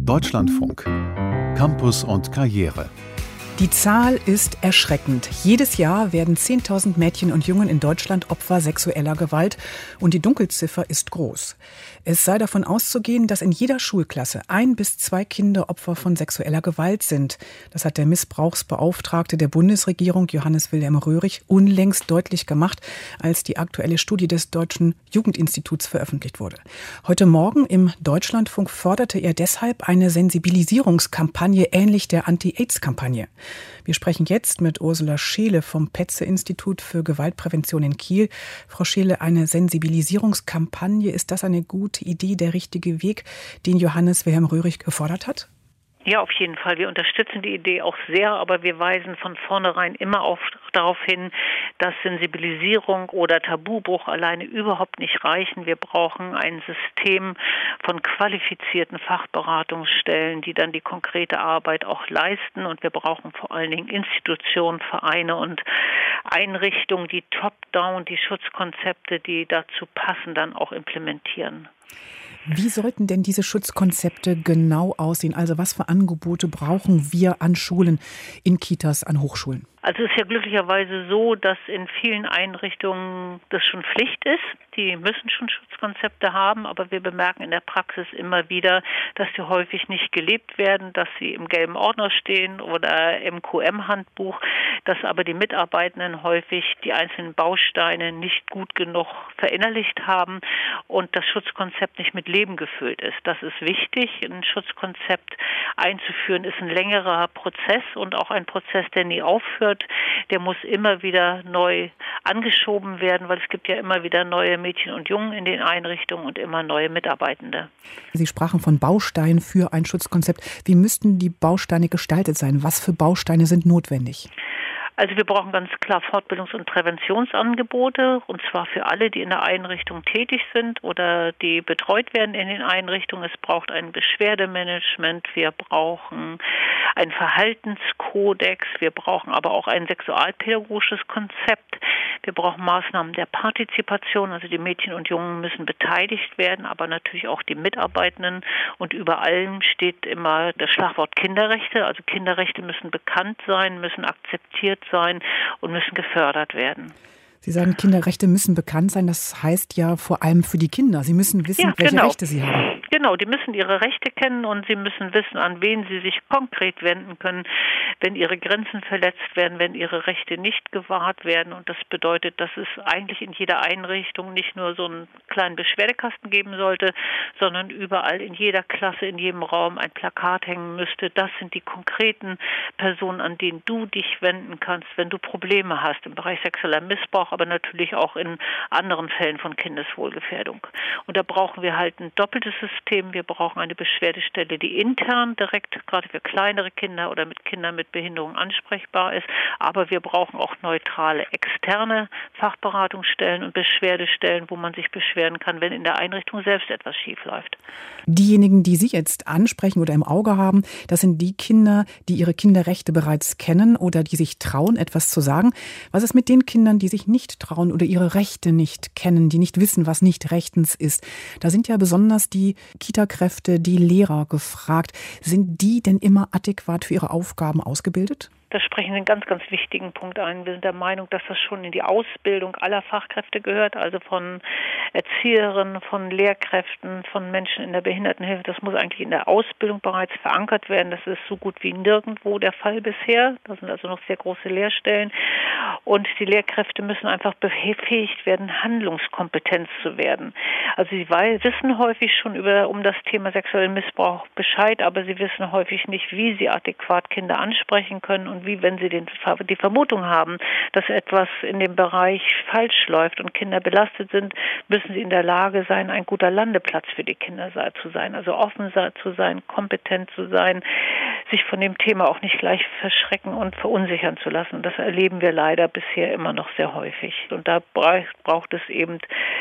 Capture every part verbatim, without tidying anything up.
Deutschlandfunk. Campus und Karriere. Die Zahl ist erschreckend. Jedes Jahr werden zehntausend Mädchen und Jungen in Deutschland Opfer sexueller Gewalt und die Dunkelziffer ist groß. Es sei davon auszugehen, dass in jeder Schulklasse ein bis zwei Kinder Opfer von sexueller Gewalt sind. Das hat der Missbrauchsbeauftragte der Bundesregierung, Johannes Wilhelm Röhrig, unlängst deutlich gemacht, als die aktuelle Studie des Deutschen Jugendinstituts veröffentlicht wurde. Heute Morgen im Deutschlandfunk forderte er deshalb eine Sensibilisierungskampagne ähnlich der Anti-Aids-Kampagne. Wir sprechen jetzt mit Ursula Scheele vom Petze-Institut für Gewaltprävention in Kiel. Frau Scheele, eine Sensibilisierungskampagne, ist das eine gute Idee, der richtige Weg, den Johannes Wilhelm Röhrig gefordert hat? Ja, auf jeden Fall. Wir unterstützen die Idee auch sehr, aber wir weisen von vornherein immer auf, darauf hin, dass Sensibilisierung oder Tabubruch alleine überhaupt nicht reichen. Wir brauchen ein System von qualifizierten Fachberatungsstellen, die dann die konkrete Arbeit auch leisten. Und wir brauchen vor allen Dingen Institutionen, Vereine und Einrichtungen, die top-down die Schutzkonzepte, die dazu passen, dann auch implementieren. Wie sollten denn diese Schutzkonzepte genau aussehen? Also was für Angebote brauchen wir an Schulen, in Kitas, an Hochschulen? Also es ist ja glücklicherweise so, dass in vielen Einrichtungen das schon Pflicht ist. Die müssen schon Schutzkonzepte haben, aber wir bemerken in der Praxis immer wieder, dass die häufig nicht gelebt werden, dass sie im gelben Ordner stehen oder im Q M-Handbuch, dass aber die Mitarbeitenden häufig die einzelnen Bausteine nicht gut genug verinnerlicht haben und das Schutzkonzept nicht mit Leben gefüllt ist. Das ist wichtig. Ein Schutzkonzept einzuführen ist ein längerer Prozess und auch ein Prozess, der nie aufhört. Der muss immer wieder neu angeschoben werden, weil es gibt ja immer wieder neue Mädchen und Jungen in den Einrichtungen und immer neue Mitarbeitende. Sie sprachen von Bausteinen für ein Schutzkonzept. Wie müssten die Bausteine gestaltet sein? Was für Bausteine sind notwendig? Also wir brauchen ganz klar Fortbildungs- und Präventionsangebote, und zwar für alle, die in der Einrichtung tätig sind oder die betreut werden in den Einrichtungen. Es braucht ein Beschwerdemanagement, wir brauchen ein Verhaltenskodex, wir brauchen aber auch ein sexualpädagogisches Konzept. Wir brauchen Maßnahmen der Partizipation, also die Mädchen und Jungen müssen beteiligt werden, aber natürlich auch die Mitarbeitenden. Und über allem steht immer das Schlagwort Kinderrechte. Also Kinderrechte müssen bekannt sein, müssen akzeptiert sein und müssen gefördert werden. Sie sagen, Kinderrechte müssen bekannt sein. Das heißt ja vor allem für die Kinder. Sie müssen wissen, ja, welche genau. Rechte sie haben. Genau, die müssen ihre Rechte kennen und sie müssen wissen, an wen sie sich konkret wenden können, wenn ihre Grenzen verletzt werden, wenn ihre Rechte nicht gewahrt werden. Und das bedeutet, dass es eigentlich in jeder Einrichtung nicht nur so einen kleinen Beschwerdekasten geben sollte, sondern überall in jeder Klasse, in jedem Raum ein Plakat hängen müsste. Das sind die konkreten Personen, an denen du dich wenden kannst, wenn du Probleme hast im Bereich sexueller Missbrauch, aber natürlich auch in anderen Fällen von Kindeswohlgefährdung. Und da brauchen wir halt ein doppeltes System. Wir brauchen eine Beschwerdestelle, die intern direkt, gerade für kleinere Kinder oder mit Kindern mit Behinderung ansprechbar ist. Aber wir brauchen auch neutrale, externe Fachberatungsstellen und Beschwerdestellen, wo man sich beschweren kann, wenn in der Einrichtung selbst etwas schiefläuft. Diejenigen, die Sie jetzt ansprechen oder im Auge haben, das sind die Kinder, die ihre Kinderrechte bereits kennen oder die sich trauen, etwas zu sagen. Was ist mit den Kindern, die sich nicht trauen oder ihre Rechte nicht kennen, die nicht wissen, was nicht rechtens ist? Da sind ja besonders die Kita-Kräfte, die Lehrer gefragt. Sind die denn immer adäquat für ihre Aufgaben ausgebildet? Da sprechen Sie einen ganz, ganz wichtigen Punkt ein. Wir sind der Meinung, dass das schon in die Ausbildung aller Fachkräfte gehört, also von Erzieherinnen, von Lehrkräften, von Menschen in der Behindertenhilfe. Das muss eigentlich in der Ausbildung bereits verankert werden. Das ist so gut wie nirgendwo der Fall bisher. Da sind also noch sehr große Lehrstellen. Und die Lehrkräfte müssen einfach befähigt werden, handlungskompetent zu werden. Also sie wissen häufig schon über um das Thema sexuellen Missbrauch Bescheid, aber sie wissen häufig nicht, wie sie adäquat Kinder ansprechen können und wie, wenn sie den, die Vermutung haben, dass etwas in dem Bereich falsch läuft und Kinder belastet sind, müssen sie in der Lage sein, ein guter Landeplatz für die Kinder zu sein. Also offen zu sein, kompetent zu sein, sich von dem Thema auch nicht gleich verschrecken und verunsichern zu lassen. Und das erleben wir leider bisher immer noch sehr häufig. Und da braucht es eben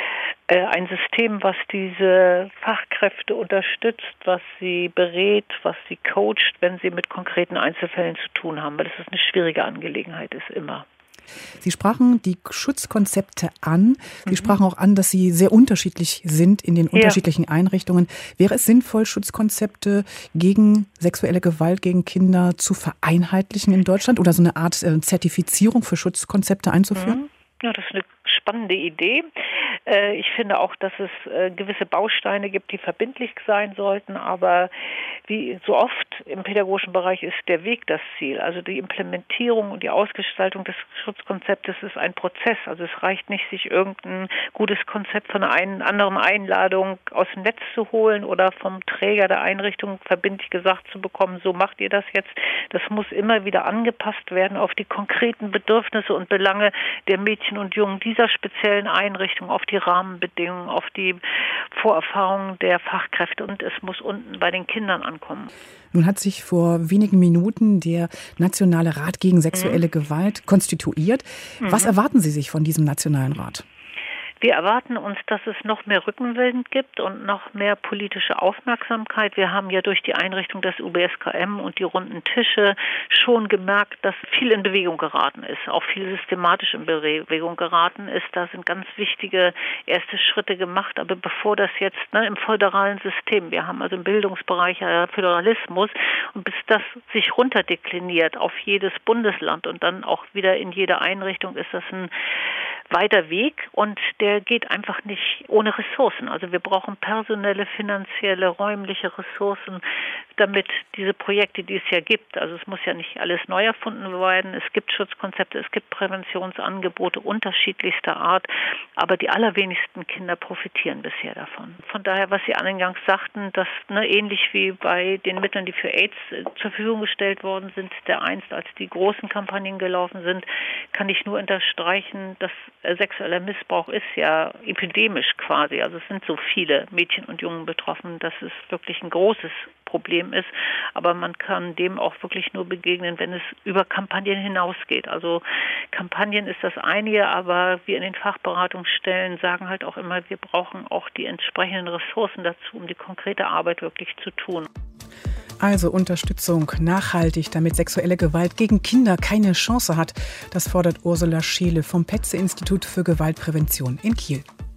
ein System, was diese Fachkräfte unterstützt, was sie berät, was sie coacht, wenn sie mit konkreten Einzelfällen zu tun haben, weil das ist eine schwierige Angelegenheit ist immer. Sie sprachen die Schutzkonzepte an. Sie Mhm. sprachen auch an, dass sie sehr unterschiedlich sind in den Ja. unterschiedlichen Einrichtungen. Wäre es sinnvoll, Schutzkonzepte gegen sexuelle Gewalt gegen Kinder zu vereinheitlichen in Deutschland oder so eine Art äh, Zertifizierung für Schutzkonzepte einzuführen? Mhm. Ja, das ist eine spannende Idee. Äh, Ich finde auch, dass es äh, gewisse Bausteine gibt, die verbindlich sein sollten, aber wie so oft im pädagogischen Bereich ist der Weg das Ziel. Also die Implementierung und die Ausgestaltung des Schutzkonzeptes ist ein Prozess. Also es reicht nicht, sich irgendein gutes Konzept von einer ein- anderen Einladung aus dem Netz zu holen oder vom Träger der Einrichtung verbindlich gesagt zu bekommen, so macht ihr das jetzt. Das muss immer wieder angepasst werden auf die konkreten Bedürfnisse und Belange der Mädchen und Jungen dieser speziellen Einrichtung, auf die Rahmenbedingungen, auf die Vorerfahrungen der Fachkräfte, und es muss unten bei den Kindern ankommen. Nun hat sich vor wenigen Minuten der Nationale Rat gegen sexuelle Mhm. Gewalt konstituiert. Was Mhm. erwarten Sie sich von diesem Nationalen Rat? Wir erwarten uns, dass es noch mehr Rückenwind gibt und noch mehr politische Aufmerksamkeit. Wir haben ja durch die Einrichtung des U B S K M und die runden Tische schon gemerkt, dass viel in Bewegung geraten ist, auch viel systematisch in Bewegung geraten ist. Da sind ganz wichtige erste Schritte gemacht. Aber bevor das jetzt ne, im föderalen System, wir haben also im Bildungsbereich äh, Föderalismus, und bis das sich runterdekliniert auf jedes Bundesland und dann auch wieder in jede Einrichtung, ist das ein weiter Weg, und der geht einfach nicht ohne Ressourcen. Also wir brauchen personelle, finanzielle, räumliche Ressourcen, damit diese Projekte, die es ja gibt, also es muss ja nicht alles neu erfunden werden, es gibt Schutzkonzepte, es gibt Präventionsangebote unterschiedlichster Art, aber die allerwenigsten Kinder profitieren bisher davon. Von daher, was Sie eingangs sagten, dass ne, ähnlich wie bei den Mitteln, die für AIDS äh, zur Verfügung gestellt worden sind, der einst, als die großen Kampagnen gelaufen sind, kann ich nur unterstreichen, dass äh, sexueller Missbrauch ist ja epidemisch quasi. Also es sind so viele Mädchen und Jungen betroffen, dass es wirklich ein großes Problem ist. Aber man kann dem auch wirklich nur begegnen, wenn es über Kampagnen hinausgeht. Also Kampagnen ist das eine, aber wir in den Fachberatungsstellen sagen halt auch immer, wir brauchen auch die entsprechenden Ressourcen dazu, um die konkrete Arbeit wirklich zu tun. Also Unterstützung nachhaltig, damit sexuelle Gewalt gegen Kinder keine Chance hat. Das fordert Ursula Scheele vom Petze-Institut für Gewaltprävention in Kiel.